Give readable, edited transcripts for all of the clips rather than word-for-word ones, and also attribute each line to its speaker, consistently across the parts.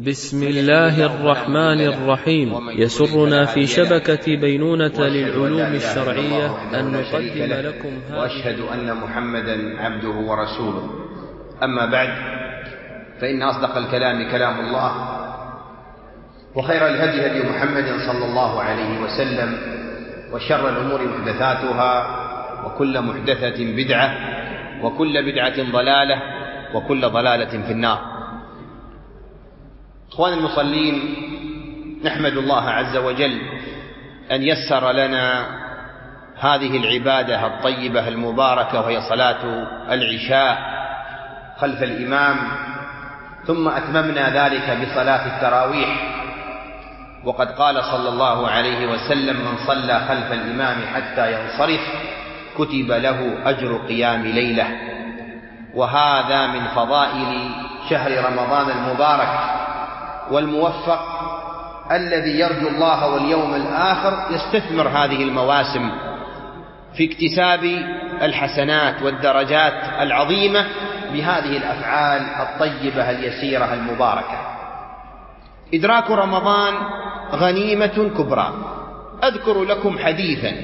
Speaker 1: بسم الله الرحمن الرحيم. يسرنا في شبكة بينونة للعلوم الشرعية أن نقدم لكم
Speaker 2: وأشهد أن محمدا عبده ورسوله. أما بعد، فإن أصدق الكلام كلام الله، وخير الهدي هدي محمد صلى الله عليه وسلم، وشر الأمور محدثاتها، وكل محدثة بدعة، وكل بدعة ضلالة، وكل ضلالة في النار. إخواني المصلين، نحمد الله عز وجل أن يسر لنا هذه العبادة الطيبة المباركة، وهي صلاة العشاء خلف الإمام، ثم أتممنا ذلك بصلاة التراويح. وقد قال صلى الله عليه وسلم: من صلى خلف الإمام حتى ينصرف كتب له أجر قيام ليلة. وهذا من فضائل شهر رمضان المبارك والموفق، الذي يرجو الله واليوم الآخر يستثمر هذه المواسم في اكتساب الحسنات والدرجات العظيمة بهذه الأفعال الطيبة اليسيرة المباركة. إدراك رمضان غنيمة كبرى. أذكر لكم حديثا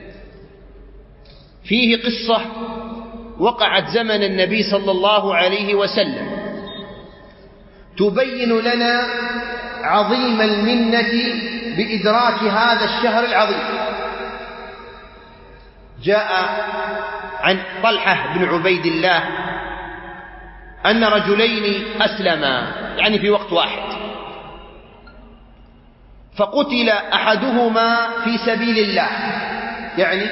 Speaker 2: فيه قصة وقعت زمن النبي صلى الله عليه وسلم، تبين لنا عظيم المنة بإدراك هذا الشهر العظيم. جاء عن طلحة بن عبيد الله أن رجلين أسلما، يعني في وقت واحد، فقتل أحدهما في سبيل الله، يعني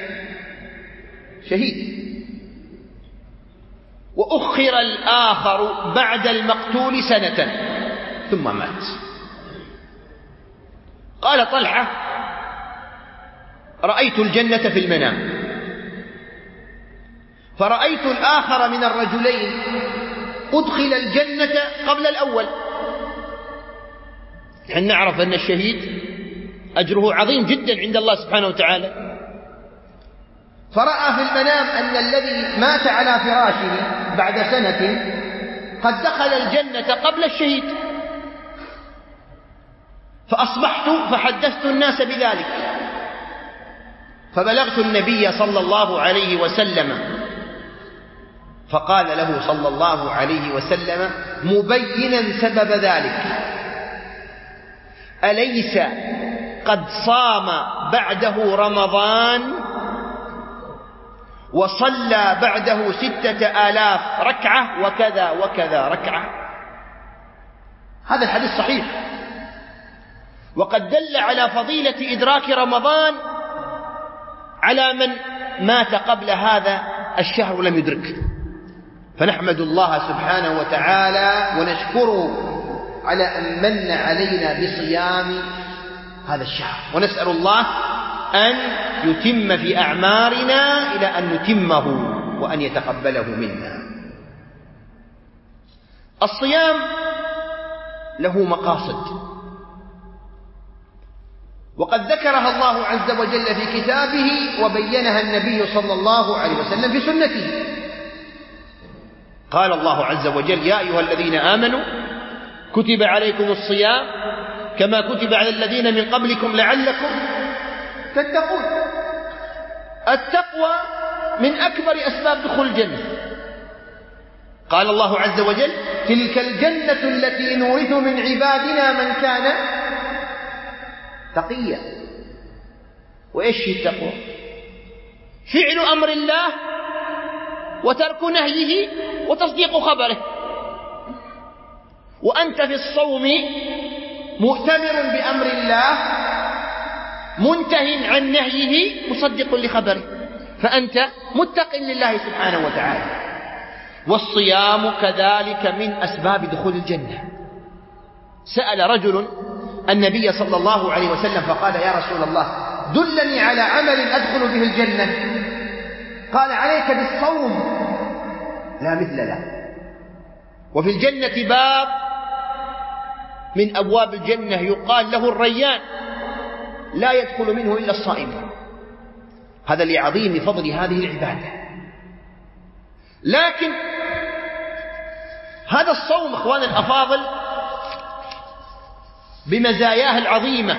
Speaker 2: شهيد، وأخر الآخر بعد المقتول سنة ثم مات. قال طلحة: رأيت الجنة في المنام، فرأيت الآخر من الرجلين أدخل الجنة قبل الأول. نحن نعرف أن الشهيد أجره عظيم جدا عند الله سبحانه وتعالى. فرأى في المنام أن الذي مات على فراشه بعد سنة قد دخل الجنة قبل الشهيد، فأصبحت فحدثت الناس بذلك، فبلغت النبي صلى الله عليه وسلم، فقال له صلى الله عليه وسلم مبينا سبب ذلك: أليس قد صام بعده رمضان وصلى بعده 6000 ركعة وكذا وكذا ركعة؟ هذا الحديث صحيح، وقد دل على فضيلة إدراك رمضان على من مات قبل هذا الشهر ولم يدركه. فنحمد الله سبحانه وتعالى ونشكره على أن من علينا بصيام هذا الشهر، ونسأل الله أن يتم في أعمارنا إلى أن نتمه وأن يتقبله منا. الصيام له مقاصد، وقد ذكرها الله عز وجل في كتابه، وبينها النبي صلى الله عليه وسلم في سنته. قال الله عز وجل: يا أيها الذين آمنوا كتب عليكم الصيام كما كتب على الذين من قبلكم لعلكم تتقون. التقوى من أكبر أسباب دخول الجنة. قال الله عز وجل: تلك الجنة التي نورث من عبادنا من كان تقيا. وإيش هي التقوى؟ فعل أمر الله وترك نهيه وتصديق خبره. وأنت في الصوم مؤتمر بأمر الله منته عن نهيه مصدق لخبره، فأنت متق لله سبحانه وتعالى. والصيام كذلك من أسباب دخول الجنة. سأل رجل النبي صلى الله عليه وسلم فقال: يا رسول الله، دلني على عمل أدخل به الجنة. قال: عليك بالصوم، لا مثل له. وفي الجنة باب من أبواب الجنة يقال له الريان، لا يدخل منه إلا الصائمون. هذا لعظيم فضل هذه العبادة. لكن هذا الصوم اخواني الافاضل بمزاياه العظيمة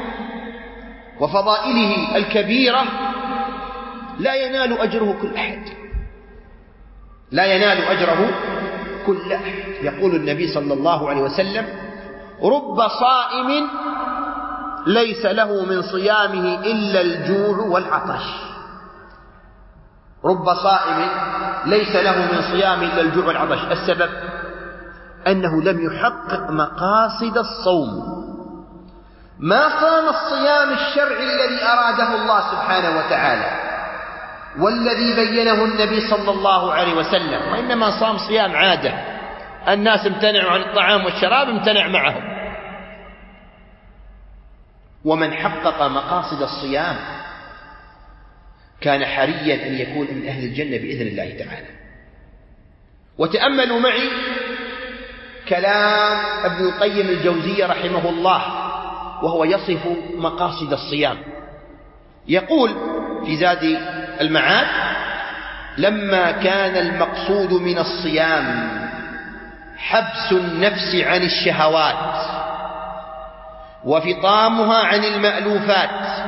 Speaker 2: وفضائله الكبيرة لا ينال أجره كل أحد، لا ينال أجره كل أحد. يقول النبي صلى الله عليه وسلم: رب صائم ليس له من صيامه إلا الجوع والعطش. رب صائم ليس له من صيامه إلا الجوع والعطش. السبب أنه لم يحقق مقاصد الصوم، ما صام الصيام الشرعي الذي أراده الله سبحانه وتعالى والذي بينه النبي صلى الله عليه وسلم، وإنما صام صيام عادة. الناس امتنعوا عن الطعام والشراب، امتنع معهم. ومن حقق مقاصد الصيام كان حريا أن يكون من أهل الجنة بإذن الله تعالى. وتأملوا معي كلام ابن القيم الجوزية رحمه الله وهو يصف مقاصد الصيام. يقول في زاد المعاد: لما كان المقصود من الصيام حبس النفس عن الشهوات وفطامها عن المألوفات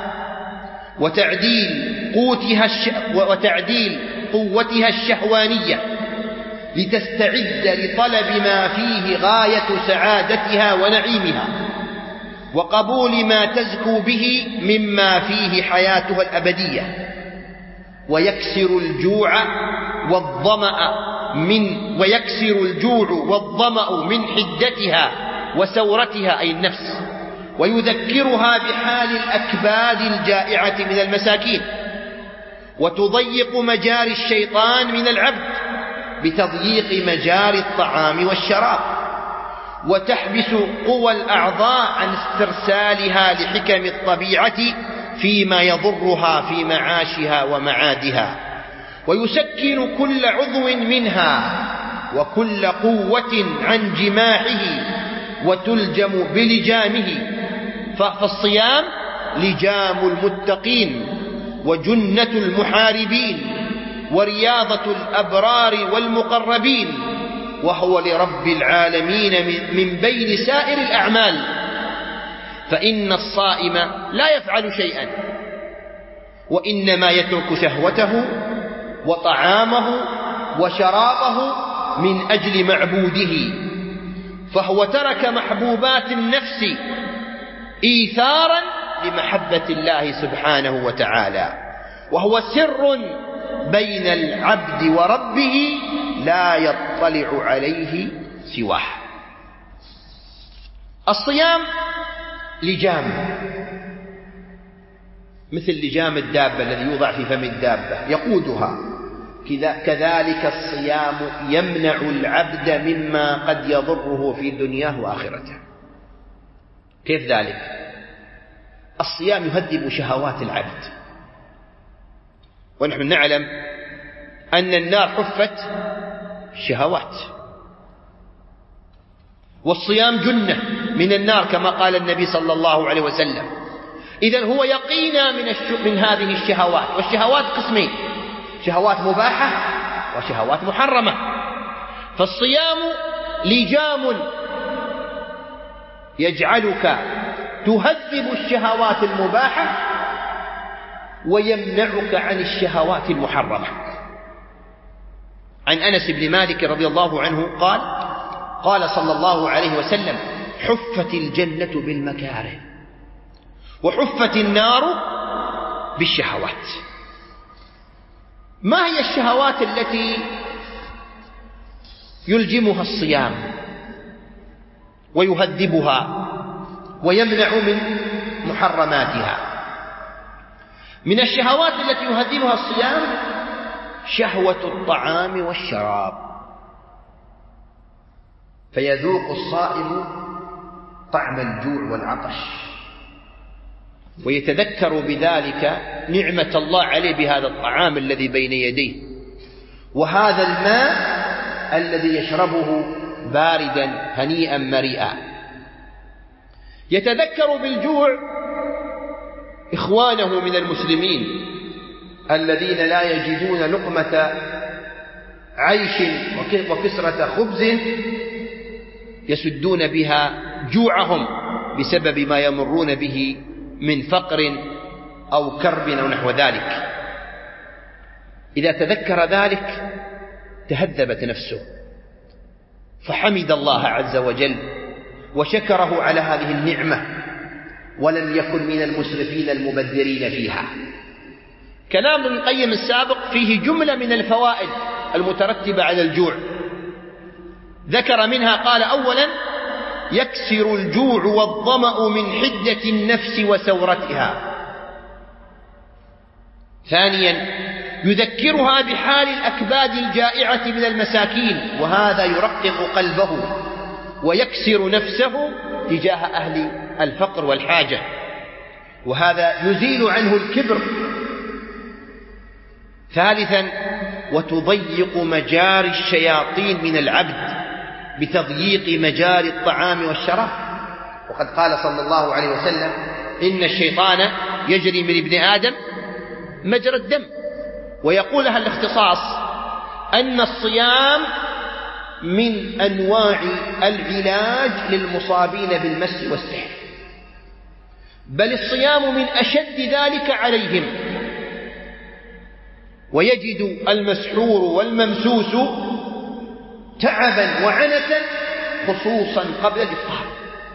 Speaker 2: وتعديل قوتها الشهوانية لتستعد لطلب ما فيه غاية سعادتها ونعيمها وقبول ما تزكو به مما فيه حياتها الأبدية، ويكسر الجوع والظمأ من حدتها وسورتها أي النفس، ويذكرها بحال الأكباد الجائعة من المساكين، وتضيق مجاري الشيطان من العبد بتضييق مجاري الطعام والشراب، وتحبس قوى الأعضاء عن استرسالها لحكم الطبيعة فيما يضرها في معاشها ومعادها، ويسكن كل عضو منها وكل قوة عن جماحه وتلجم بلجامه. فالصيام لجام المتقين وجنة المحاربين ورياضة الأبرار والمقربين، وهو لرب العالمين من بين سائر الأعمال. فإن الصائم لا يفعل شيئا، وإنما يترك شهوته وطعامه وشرابه من أجل معبوده، فهو ترك محبوبات النفس إيثارا لمحبة الله سبحانه وتعالى، وهو سر بين العبد وربه لا يطلع عليه سواه. الصيام لجام مثل لجام الدابة الذي يوضع في فم الدابة يقودها، كذلك الصيام يمنع العبد مما قد يضره في دنياه وآخرته. كيف ذلك؟ الصيام يهذب شهوات العبد، ونحن نعلم أن النار حفت شهوات، والصيام جنة من النار كما قال النبي صلى الله عليه وسلم. إذن هو يقينا من هذه الشهوات، والشهوات قسمين: شهوات مباحة وشهوات محرمة. فالصيام لجام يجعلك تهذب الشهوات المباحة ويمنعك عن الشهوات المحرمة. عن أنس بن مالك رضي الله عنه قال: قال صلى الله عليه وسلم: حفت الجنة بالمكاره وحفت النار بالشهوات. ما هي الشهوات التي يلجمها الصيام ويهذبها ويمنع من محرماتها؟ من الشهوات التي يهذبها الصيام شهوة الطعام والشراب، فيذوق الصائم طعم الجوع والعطش، ويتذكر بذلك نعمة الله عليه بهذا الطعام الذي بين يديه وهذا الماء الذي يشربه باردا هنيئا مريئا. يتذكر بالجوع إخوانه من المسلمين الذين لا يجدون لقمة عيش وكسرة خبز يسدون بها جوعهم بسبب ما يمرون به من فقر أو كرب أو نحو ذلك. إذا تذكر ذلك تهذبت نفسه فحمد الله عز وجل وشكره على هذه النعمة، ولم يكن من المسرفين المبذرين فيها. كلام ابن القيم السابق فيه جملة من الفوائد المترتبة على الجوع، ذكر منها قال: أولا يكسر الجوع والظمأ من حدة النفس وسورتها. ثانيا يذكرها بحال الأكباد الجائعة من المساكين، وهذا يرقق قلبه ويكسر نفسه تجاه أهل الفقر والحاجة، وهذا يزيل عنه الكبر. ثالثا وتضيق مجاري الشياطين من العبد بتضييق مجاري الطعام والشراب، وقد قال صلى الله عليه وسلم: إن الشيطان يجري من ابن آدم مجرى الدم. ويقول أهل الاختصاص أن الصيام من أنواع العلاج للمصابين بالمس والسحر، بل الصيام من أشد ذلك عليهم، ويجد المسحور والممسوس تعبا وعنة خصوصا قبل الإفطار.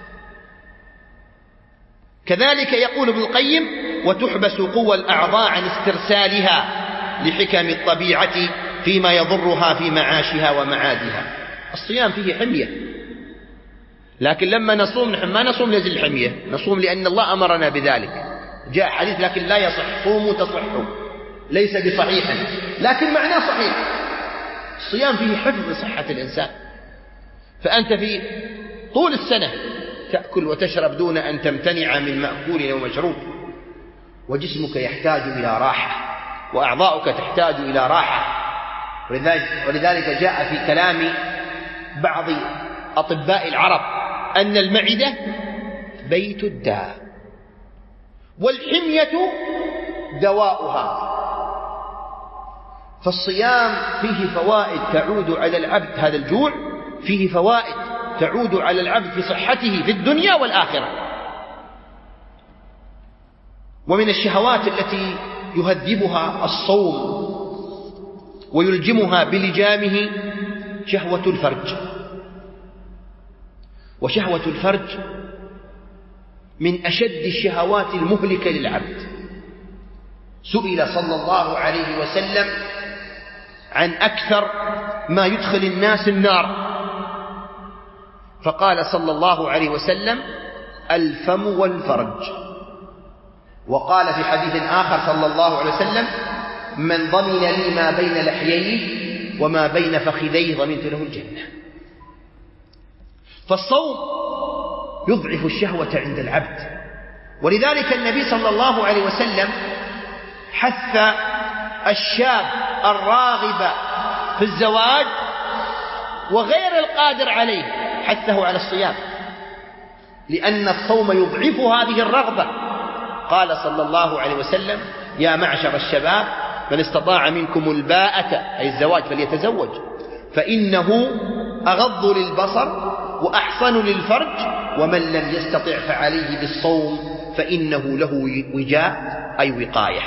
Speaker 2: كذلك يقول ابن القيم: وتحبس قوى الأعضاء عن استرسالها لحكم الطبيعة فيما يضرها في معاشها ومعادها. الصيام فيه حمية، لكن لما نصوم نحن ما نصوم لأجل الحمية، نصوم لأن الله أمرنا بذلك. جاء حديث لكن لا يصح: صوموا تصحوا، ليس بصحيح لكن معناه صحيح. الصيام فيه حفظ لصحة الإنسان، فأنت في طول السنة تأكل وتشرب دون أن تمتنع من مأكول أو مشروب، وجسمك يحتاج إلى راحة، وأعضاؤك تحتاج إلى راحة. ولذلك جاء في كلام بعض أطباء العرب أن المعدة بيت الداء والحمية دواؤها. فالصيام فيه فوائد تعود على العبد، هذا الجوع فيه فوائد تعود على العبد في صحته في الدنيا والآخرة. ومن الشهوات التي يهذبها الصوم ويلجمها بلجامه شهوة الفرج. وشهوة الفرج من أشد الشهوات المهلكة للعبد. سئل صلى الله عليه وسلم عن أكثر ما يدخل الناس النار، فقال صلى الله عليه وسلم: الفم والفرج. وقال في حديث آخر صلى الله عليه وسلم: من ضمن لي ما بين لحييه وما بين فخذيه ضمنت له الجنة. فالصوم يضعف الشهوة عند العبد، ولذلك النبي صلى الله عليه وسلم حث الشاب الراغب في الزواج وغير القادر عليه، حثه على الصيام، لأن الصوم يضعف هذه الرغبة. قال صلى الله عليه وسلم: يا معشر الشباب من استطاع منكم الباءة أي الزواج فليتزوج، فإنه أغض للبصر وأحصن للفرج، ومن لم يستطع فعليه بالصوم فإنه له وجاء أي وقاية.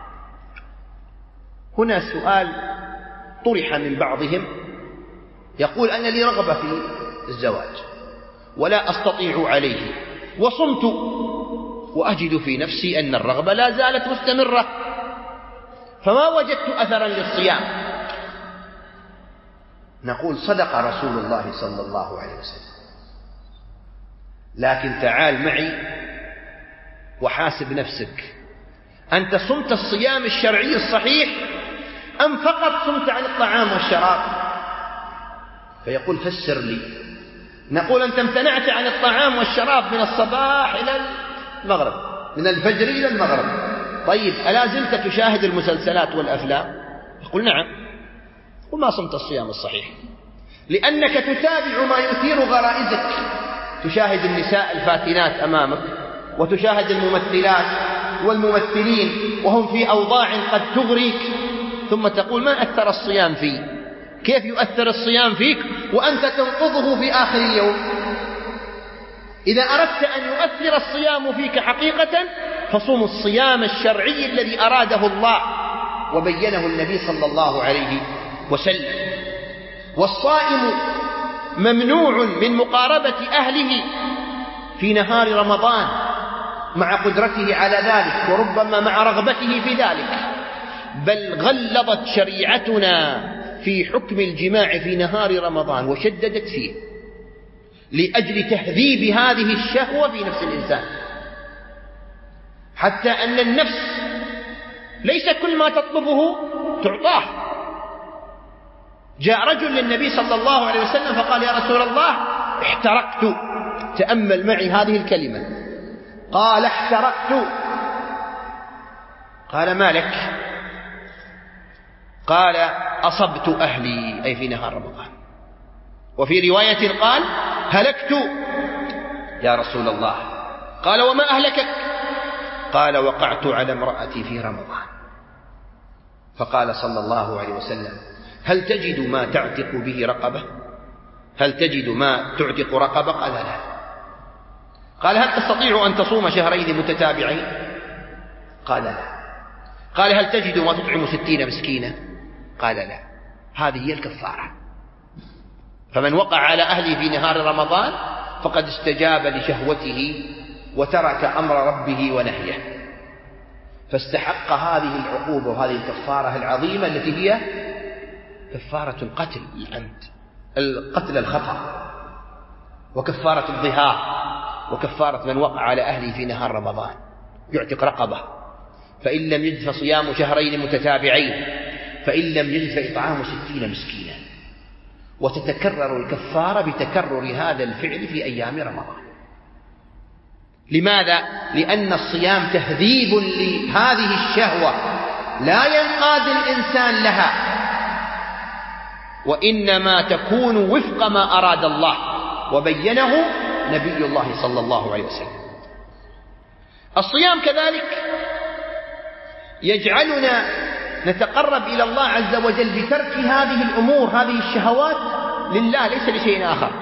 Speaker 2: هنا سؤال طرح من بعضهم يقول: أنا لي رغبة في الزواج ولا أستطيع عليه، وصمت وأجد في نفسي أن الرغبة لا زالت مستمرة، فما وجدت أثرا للصيام. نقول: صدق رسول الله صلى الله عليه وسلم، لكن تعال معي وحاسب نفسك، أنت صمت الصيام الشرعي الصحيح أم فقط صمت عن الطعام والشراب؟ فيقول: فسر لي. نقول: أنت امتنعت عن الطعام والشراب من الصباح إلى المغرب، من الفجر إلى المغرب، طيب ألا زلت تشاهد المسلسلات والأفلام؟ يقول: نعم. وما صمت الصيام الصحيح، لأنك تتابع ما يثير غرائزك، تشاهد النساء الفاتنات أمامك، وتشاهد الممثلات والممثلين وهم في أوضاع قد تغريك، ثم تقول: ما أثر الصيام في؟ كيف يؤثر الصيام فيك وأنت تنقضه في آخر اليوم؟ إذا أردت أن يؤثر الصيام فيك حقيقة فصوم الصيام الشرعي الذي أراده الله وبينه النبي صلى الله عليه وسلم. والصائم ممنوع من مقاربة أهله في نهار رمضان مع قدرته على ذلك وربما مع رغبته في ذلك، بل غلظت شريعتنا في حكم الجماع في نهار رمضان وشددت فيه لأجل تهذيب هذه الشهوة في نفس الإنسان، حتى أن النفس ليس كل ما تطلبه تعطاه. جاء رجل للنبي صلى الله عليه وسلم فقال: يا رسول الله احترقت. تأمل معي هذه الكلمة، قال: احترقت. قال: ما لك؟ قال: أصبت أهلي، أي في نهار رمضان. وفي رواية قال: هلكت يا رسول الله. قال: وما أهلكك؟ قال: وقعت على امرأتي في رمضان. فقال صلى الله عليه وسلم: هل تجد ما تعتق به رقبة؟ هل تجد ما تعتق رقبة؟ قال: لا. قال: هل تستطيع أن تصوم شهرين متتابعين؟ قال: لا. قال: هل تجد ما تطعم 60 مسكينا؟ قال: لا. هذه هي الكفارة. فمن وقع على أهله في نهار رمضان فقد استجاب لشهوته وترك أمر ربه ونهيه، فاستحق هذه العقوبة وهذه الكفارة العظيمة التي هي كفارة القتل العمد، القتل الخطأ، وكفارة الظهار، وكفارة من وقع على أهله في نهار رمضان يعتق رقبة، فإن لم يجد فصيام شهرين متتابعين، فإن لم يجد فإطعام 60 مسكينا. وتتكرر الكفارة بتكرر هذا الفعل في أيام رمضان. لماذا؟ لأن الصيام تهذيب لهذه الشهوة، لا ينقاد الإنسان لها، وإنما تكون وفق ما أراد الله وبينه نبي الله صلى الله عليه وسلم. الصيام كذلك يجعلنا نتقرب إلى الله عز وجل بترك هذه الأمور، هذه الشهوات لله ليس لشيء آخر.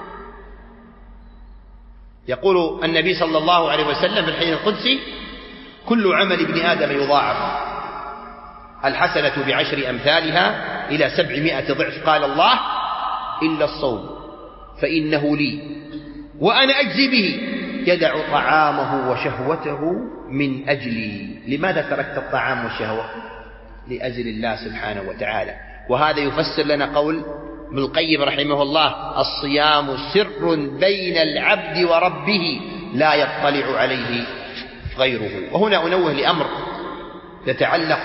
Speaker 2: يقول النبي صلى الله عليه وسلم في الحديث القدسي: كل عمل ابن آدم يضاعف، الحسنة ب10 أمثالها إلى 700 ضعف. قال الله: إلا الصوم فإنه لي وأنا أجزي به، يدع طعامه وشهوته من أجلي. لماذا تركت الطعام والشهوة؟ لأجل الله سبحانه وتعالى. وهذا يفسر لنا قول ابن القيم رحمه الله: الصيام سر بين العبد وربه لا يطلع عليه غيره. وهنا أنوه لأمر يتعلق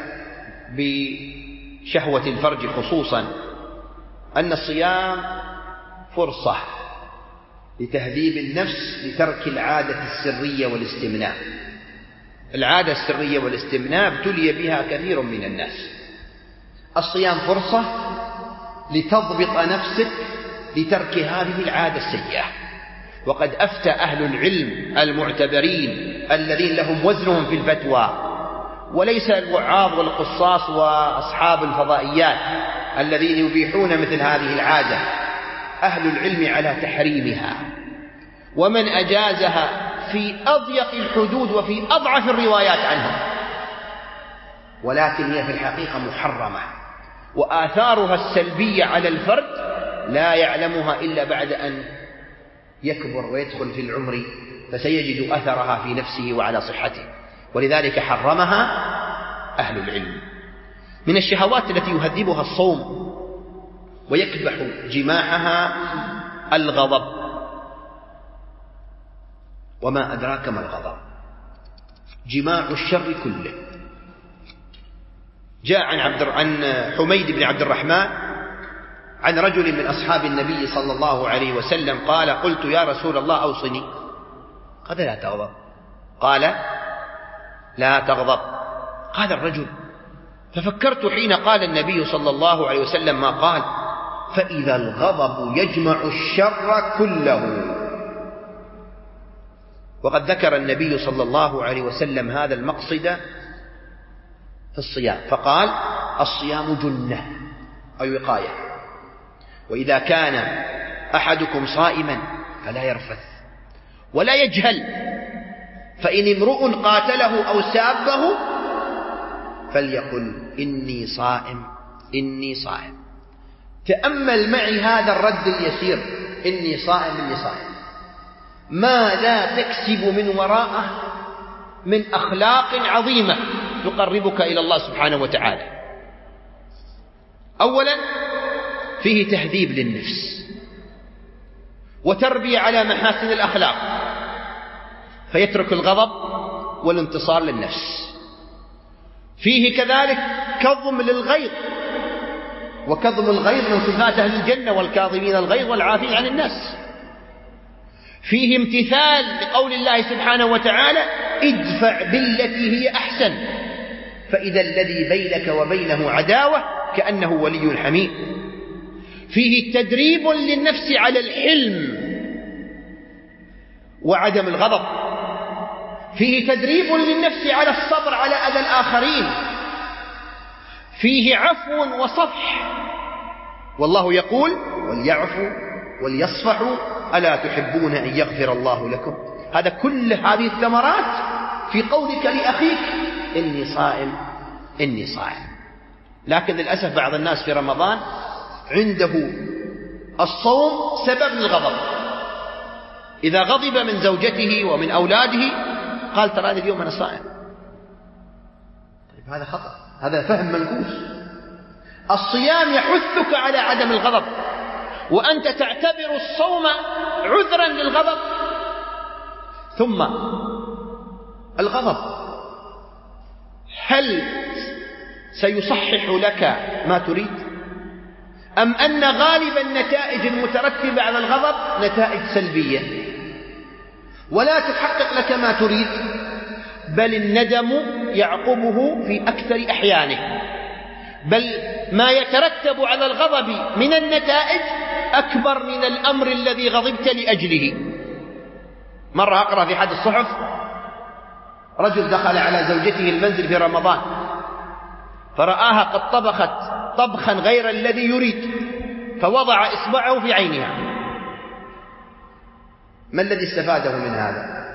Speaker 2: بشهوة الفرج خصوصا، أن الصيام فرصة لتهذيب النفس لترك العادة السرية والاستمناء. العادة السرية والاستمناء ابتلي بها كثير من الناس. الصيام فرصة لتضبط نفسك لترك هذه العادة السيئة. وقد أفتى أهل العلم المعتبرين الذين لهم وزنهم في الفتوى، وليس الوعاظ والقصاص وأصحاب الفضائيات الذين يبيحون مثل هذه العادة، أهل العلم على تحريمها، ومن أجازها في أضيق الحدود وفي أضعف الروايات عنهم، ولكن هي في الحقيقة محرمة، وآثارها السلبية على الفرد لا يعلمها إلا بعد أن يكبر ويدخل في العمر، فسيجد أثرها في نفسه وعلى صحته، ولذلك حرمها أهل العلم. من الشهوات التي يهذبها الصوم ويكبح جماعها الغضب. وما أدراك ما الغضب؟ جماع الشر كله. جاء عن حميد بن عبد الرحمن عن رجل من أصحاب النبي صلى الله عليه وسلم قال: قلت يا رسول الله أوصني. قال: لا تغضب. قال: لا تغضب. قال الرجل: ففكرت حين قال النبي صلى الله عليه وسلم ما قال: فإذا الغضب يجمع الشر كله. وقد ذكر النبي صلى الله عليه وسلم هذا المقصد في الصيام فقال: الصيام جنة أي وقاية، وإذا كان أحدكم صائما فلا يرفث ولا يجهل. فإن امرؤ قاتله أو سابه فليقل إني صائم إني صائم. تأمل معي هذا الرد اليسير، إني صائم إني صائم، ماذا تكسب من وراءه من أخلاق عظيمة تقربك إلى الله سبحانه وتعالى. أولا فيه تهذيب للنفس وتربية على محاسن الأخلاق، فيترك الغضب والانتصار للنفس. فيه كذلك كظم للغيظ، وكظم الغيظ من صفات أهل الجنة، والكاظمين الغيظ والعافين عن الناس. فيه امتثال لقول الله سبحانه وتعالى ادفع بالتي هي أحسن فإذا الذي بينك وبينه عداوة كأنه ولي حميم. فيه تدريب للنفس على الحلم وعدم الغضب. فيه تدريب للنفس على الصبر على أذى الآخرين. فيه عفو وصفح، والله يقول وليعفوا وليصفحوا ألا تحبون أن يغفر الله لكم. هذا كل هذه الثمرات في قولك لأخيك إني صائم إني صائم. لكن للأسف بعض الناس في رمضان عنده الصوم سبب للغضب. إذا غضب من زوجته ومن أولاده قال ترى هذا اليوم أنا صائم. طيب هذا خطأ، هذا فهم منكوس. الصيام يحثك على عدم الغضب، وأنت تعتبر الصوم عذرا للغضب. ثم الغضب هل سيصحح لك ما تريد، أم أن غالب النتائج المترتبة على الغضب نتائج سلبية ولا تحقق لك ما تريد، بل الندم يعقبه في أكثر أحيانه، بل ما يترتب على الغضب من النتائج أكبر من الأمر الذي غضبت لأجله. مرة أقرأ في أحد الصحف رجل دخل على زوجته المنزل في رمضان فرآها قد طبخت طبخا غير الذي يريد فوضع إصبعه في عينها. ما الذي استفاده من هذا؟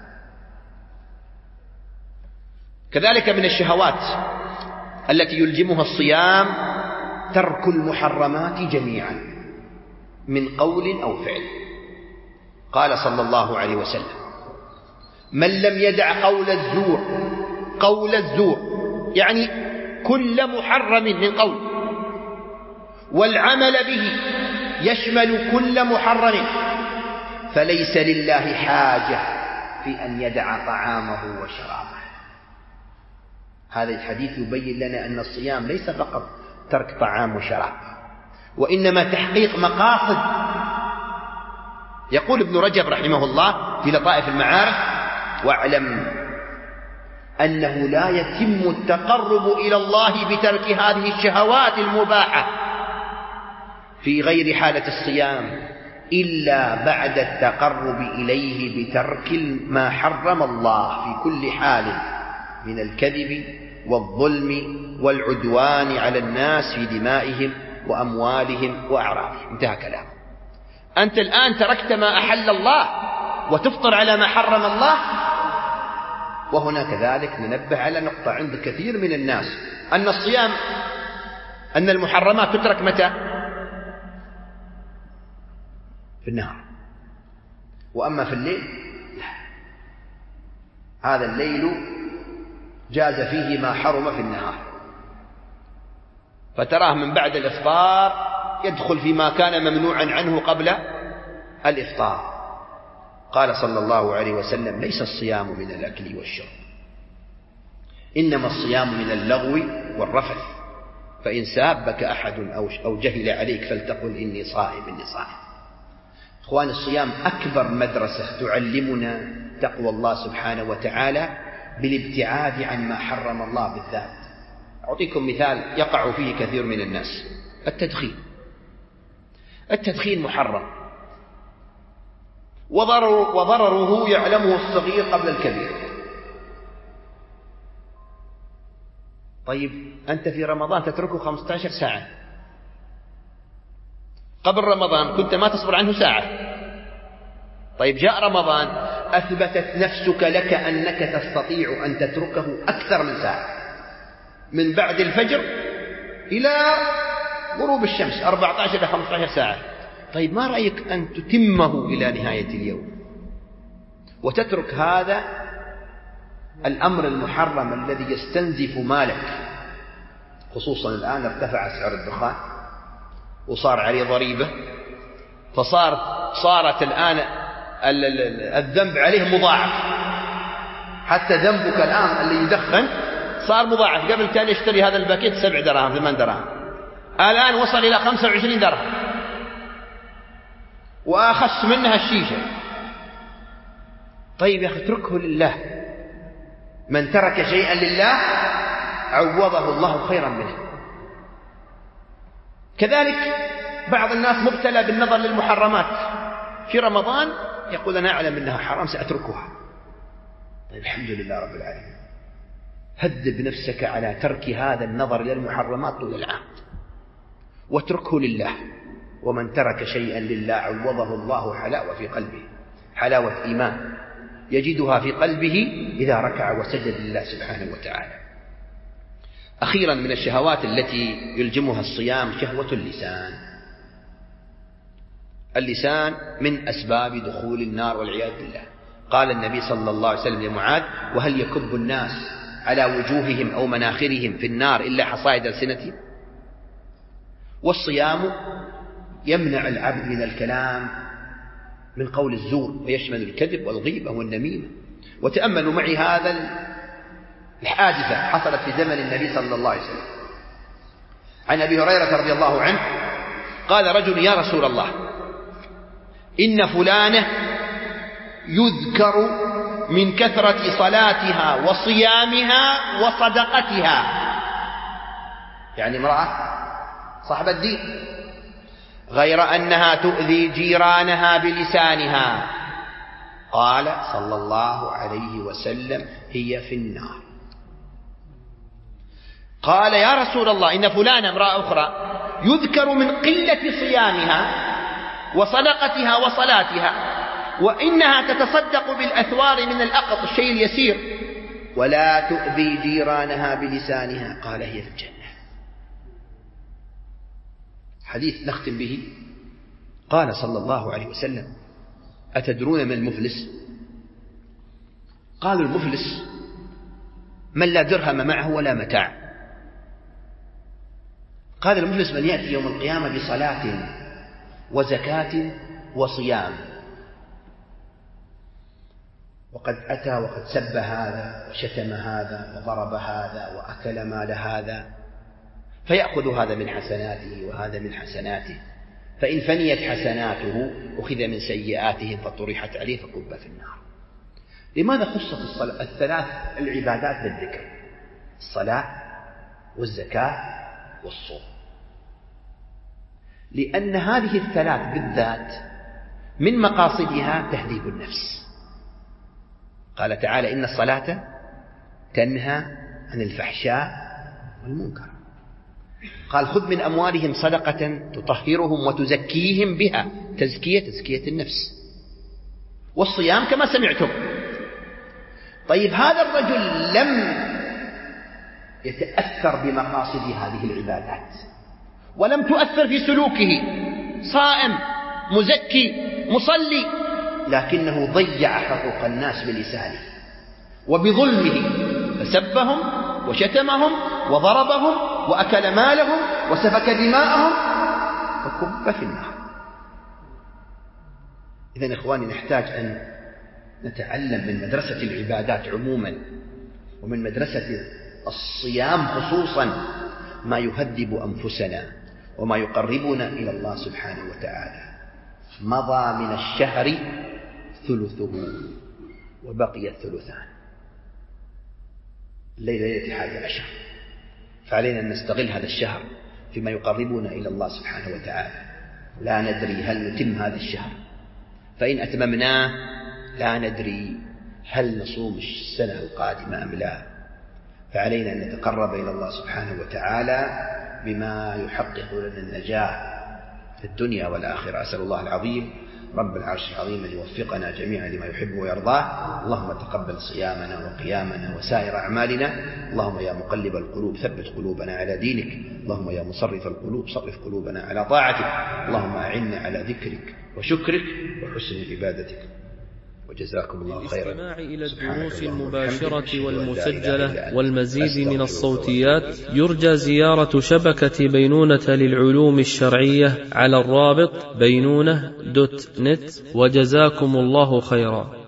Speaker 2: كذلك من الشهوات التي يلجمها الصيام ترك المحرمات جميعا من قول أو فعل. قال صلى الله عليه وسلم من لم يدع قول الزور يعني كل محرم من قول، والعمل به يشمل كل محرم، فليس لله حاجة في أن يدع طعامه وشرابه. هذا الحديث يبين لنا أن الصيام ليس فقط ترك طعام وشراب، وإنما تحقيق مقاصد. يقول ابن رجب رحمه الله في لطائف المعارف واعلم أنه لا يتم التقرب إلى الله بترك هذه الشهوات المباحة في غير حالة الصيام إلا بعد التقرب إليه بترك ما حرم الله في كل حال من الكذب والظلم والعدوان على الناس في دمائهم وأموالهم وأعراضهم. انتهى كلامه. أنت الآن تركت ما أحل الله وتفطر على ما حرم الله. وهنا كذلك ننبه على نقطة عند كثير من الناس، أن الصيام أن المحرمات تترك متى؟ في النهار، وأما في الليل لا. هذا الليل جاز فيه ما حرم في النهار، فتراه من بعد الإفطار يدخل فيما كان ممنوعا عنه قبل الإفطار. قال صلى الله عليه وسلم ليس الصيام من الأكل والشرب، إنما الصيام من اللغو والرفث، فإن سابك أحد أو جهل عليك فلتقل إني صائم إني صائم. إخوان، الصيام أكبر مدرسة تعلمنا تقوى الله سبحانه وتعالى بالابتعاد عن ما حرم الله بالذات. أعطيكم مثال يقع فيه كثير من الناس. التدخين محرم، وضرره يعلمه الصغير قبل الكبير. طيب أنت في رمضان تتركه 15 ساعة، قبل رمضان كنت ما تصبر عنه ساعة. طيب جاء رمضان أثبتت نفسك لك أنك تستطيع أن تتركه أكثر من ساعة، من بعد الفجر إلى غروب الشمس 14 إلى 15 ساعة. طيب ما رأيك أن تتمه إلى نهاية اليوم وتترك هذا الأمر المحرم الذي يستنزف مالك، خصوصا الآن ارتفع سعر الدخان وصار عليه ضريبة، فصارت الآن الذنب عليه مضاعف، حتى ذنبك الآن اللي يدخن صار مضاعف. قبل كان يشتري هذا الباكيت 7 دراهم 8 دراهم، الآن وصل إلى 25 درهم، وأخس منها الشيشة. طيب يا أخي اتركه لله، من ترك شيئا لله عوضه الله خيرا منه. كذلك بعض الناس مبتلى بالنظر للمحرمات في رمضان، يقول أنا أعلم أنها حرام سأتركها. طيب الحمد لله رب العالمين، هدب نفسك على ترك هذا النظر للمحرمات طول العام واتركه لله. ومن ترك شيئا لله عوضه الله حلاوة في قلبه، حلاوة إيمان يجدها في قلبه إذا ركع وسجد لله سبحانه وتعالى. أخيرا من الشهوات التي يلجمها الصيام شهوة اللسان. اللسان من أسباب دخول النار والعياذ بالله. قال النبي صلى الله عليه وسلم لمعاذ: وهل يكب الناس على وجوههم أو مناخرهم في النار إلا حصائد ألسنتهم؟ والصيام يمنع العبد من الكلام من قول الزور، ويشمل الكذب والغيبة والنميمة. وتأملوا معي هذا الحادثة حصلت في زمن النبي صلى الله عليه وسلم. عن أبي هريرة رضي الله عنه قال رجل: يا رسول الله، إن فلانة يذكر من كثرة صلاتها وصيامها وصدقتها، يعني امرأة صاحبة الدين، غير أنها تؤذي جيرانها بلسانها. قال صلى الله عليه وسلم: هي في النار. قال: يا رسول الله، إن فلانة امرأة أخرى يذكر من قلة صيامها وصدقتها وصلاتها، وإنها تتصدق بالأثوار من الأقط، الشيء اليسير، ولا تؤذي جيرانها بلسانها. قال: هي في الجنة. حديث نختم به. قال صلى الله عليه وسلم: أتدرون من المفلس؟ قالوا: المفلس من لا درهم معه ولا متاع. قال: المفلس من يأتي يوم القيامة بصلاة وزكاة وصيام، وقد أتى وقد سب هذا وشتم هذا وضرب هذا وأكل مال هذا، فيأخذ هذا من حسناته وهذا من حسناته، فإن فنيت حسناته أخذ من سيئاتهم فطرحت عليه فكب في النار. لماذا خصت الثلاث العبادات بالذكر؟ الصلاة والزكاة والصوم. لأن هذه الثلاث بالذات من مقاصدها تهذيب النفس. قال تعالى: إن الصلاة تنهى عن الفحشاء والمنكر. قال: خذ من أموالهم صدقة تطهرهم وتزكيهم بها، تزكية النفس. والصيام كما سمعتم. طيب هذا الرجل لم يتأثر بمقاصد هذه العبادات، ولم تؤثر في سلوكه، صائم مزكي مصلي، لكنه ضيع حقوق الناس بلسانه وبظلمه، فسبهم وشتمهم وضربهم وأكل مالهم وسفك دماءهم فكب في النار. إذن إخواني، نحتاج أن نتعلم من مدرسة العبادات عموما ومن مدرسة الصيام خصوصا ما يهذب أنفسنا وما يقربنا إلى الله سبحانه وتعالى. مضى من الشهر ثلثه وبقي الثلثان، ليلة 11، فعلينا أن نستغل هذا الشهر فيما يقربنا إلى الله سبحانه وتعالى. لا ندري هل نتم هذا الشهر، فإن أتممناه لا ندري هل نصوم السنة القادمة أم لا. فعلينا أن نتقرب إلى الله سبحانه وتعالى بما يحقق لنا النجاة في الدنيا والآخرة. أسأل الله العظيم رب العرش العظيم أن يوفقنا جميعا لما يحب ويرضاه. اللهم تقبل صيامنا وقيامنا وسائر أعمالنا. اللهم يا مقلب القلوب ثبت قلوبنا على دينك. اللهم يا مصرف القلوب صرف قلوبنا على طاعتك. اللهم أعنا على ذكرك وشكرك وحسن عبادتك. وجزاكم الله خيرا.
Speaker 1: للاستماع إلى الدروس المباشرة والمسجلة والمزيد من الصوتيات يرجى زيارة شبكة بينونة للعلوم الشرعية على الرابط بينونة.net. وجزاكم الله خيرا.